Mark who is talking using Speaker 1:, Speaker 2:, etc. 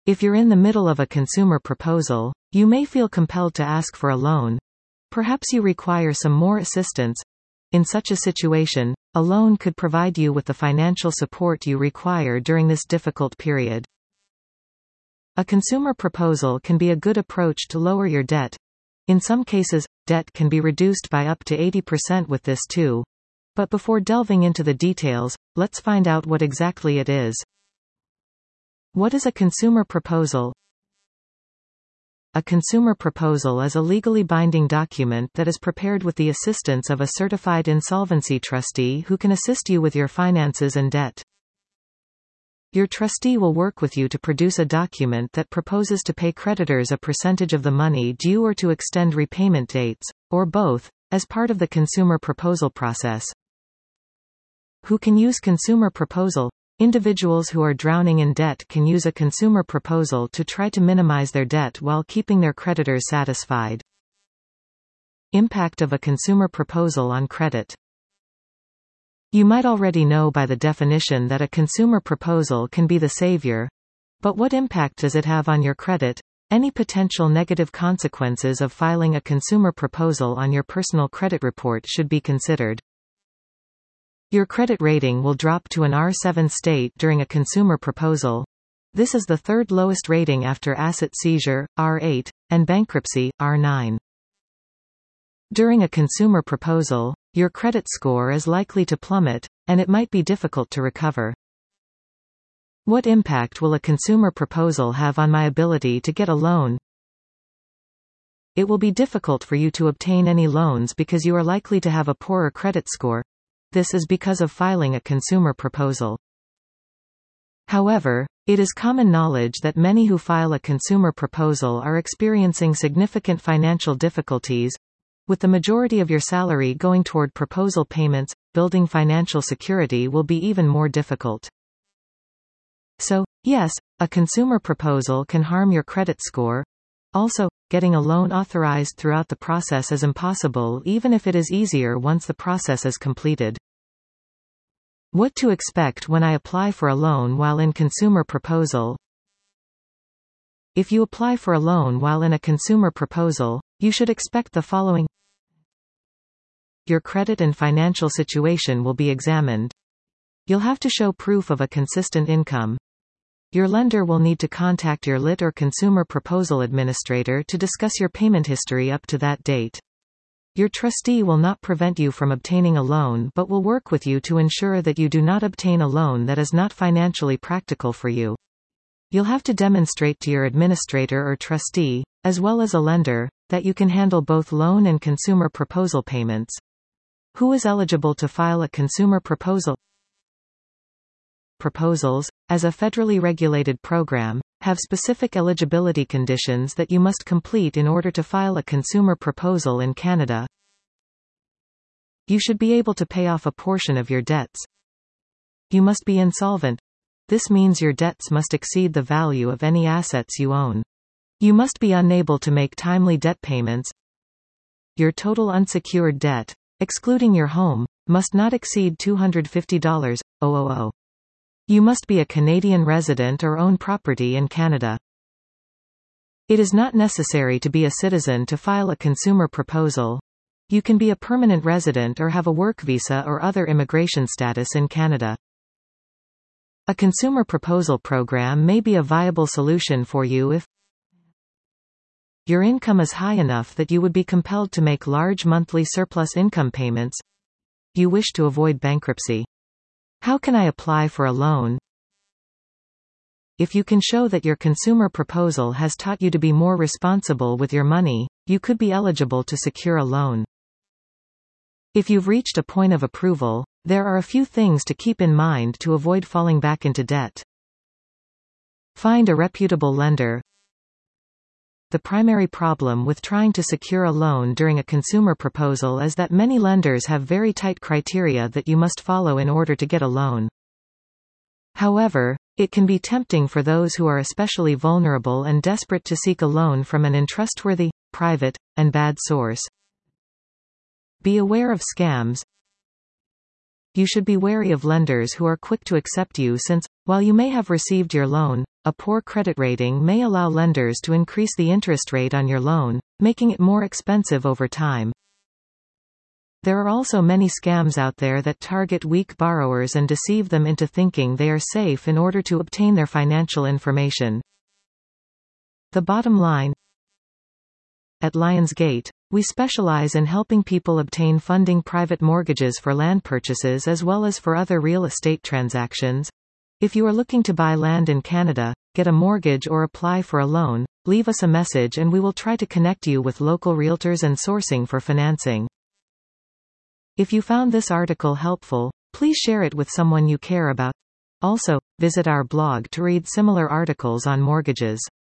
Speaker 1: If you're in the middle of a consumer proposal, you may feel compelled to ask for a loan. Perhaps you require some more assistance. In such a situation, a loan could provide you with the financial support you require during this difficult period. A consumer proposal can be a good approach to lower your debt. In some cases, debt can be reduced by up to 80% with this too. But before delving into the details, let's find out what exactly it is. What is a consumer proposal? A consumer proposal is a legally binding document that is prepared with the assistance of a certified insolvency trustee who can assist you with your finances and debt. Your trustee will work with you to produce a document that proposes to pay creditors a percentage of the money due or to extend repayment dates, or both, as part of the consumer proposal process. Who can use consumer proposal? Individuals who are drowning in debt can use a consumer proposal to try to minimize their debt while keeping their creditors satisfied. Impact of a consumer proposal on credit. You might already know by the definition that a consumer proposal can be the savior. But what impact does it have on your credit? Any potential negative consequences of filing a consumer proposal on your personal credit report should be considered. Your credit rating will drop to an R7 state during a consumer proposal. This is the third lowest rating after asset seizure, R8, and bankruptcy, R9. During a consumer proposal, your credit score is likely to plummet, and it might be difficult to recover. What impact will a consumer proposal have on my ability to get a loan? It will be difficult for you to obtain any loans because you are likely to have a poorer credit score. This is because of filing a consumer proposal. However, it is common knowledge that many who file a consumer proposal are experiencing significant financial difficulties. With the majority of your salary going toward proposal payments, building financial security will be even more difficult. So, yes, a consumer proposal can harm your credit score. Also, getting a loan authorized throughout the process is impossible even if it is easier once the process is completed. What to expect when I apply for a loan while in consumer proposal? If you apply for a loan while in a consumer proposal, you should expect the following. Your credit and financial situation will be examined. You'll have to show proof of a consistent income. Your lender will need to contact your LIT or consumer proposal administrator to discuss your payment history up to that date. Your trustee will not prevent you from obtaining a loan but will work with you to ensure that you do not obtain a loan that is not financially practical for you. You'll have to demonstrate to your administrator or trustee, as well as a lender, that you can handle both loan and consumer proposal payments. Who is eligible to file a consumer proposal? Proposals, as a federally regulated program, have specific eligibility conditions that you must complete in order to file a consumer proposal in Canada. You should be able to pay off a portion of your debts. You must be insolvent. This means your debts must exceed the value of any assets you own. You must be unable to make timely debt payments. Your total unsecured debt, excluding your home, must not exceed $250,000. You must be a Canadian resident or own property in Canada. It is not necessary to be a citizen to file a consumer proposal. You can be a permanent resident or have a work visa or other immigration status in Canada. A consumer proposal program may be a viable solution for you if your income is high enough that you would be compelled to make large monthly surplus income payments. You wish to avoid bankruptcy. How can I apply for a loan? If you can show that your consumer proposal has taught you to be more responsible with your money, you could be eligible to secure a loan. If you've reached a point of approval, there are a few things to keep in mind to avoid falling back into debt. Find a reputable lender. The primary problem with trying to secure a loan during a consumer proposal is that many lenders have very tight criteria that you must follow in order to get a loan. However, it can be tempting for those who are especially vulnerable and desperate to seek a loan from an untrustworthy, private, and bad source. Be aware of scams. You should be wary of lenders who are quick to accept you since, while you may have received your loan, a poor credit rating may allow lenders to increase the interest rate on your loan, making it more expensive over time. There are also many scams out there that target weak borrowers and deceive them into thinking they are safe in order to obtain their financial information. The bottom line: at Lionsgate, we specialize in helping people obtain funding private mortgages for land purchases as well as for other real estate transactions. If you are looking to buy land in Canada, get a mortgage or apply for a loan, leave us a message and we will try to connect you with local realtors and sourcing for financing. If you found this article helpful, please share it with someone you care about. Also, visit our blog to read similar articles on mortgages.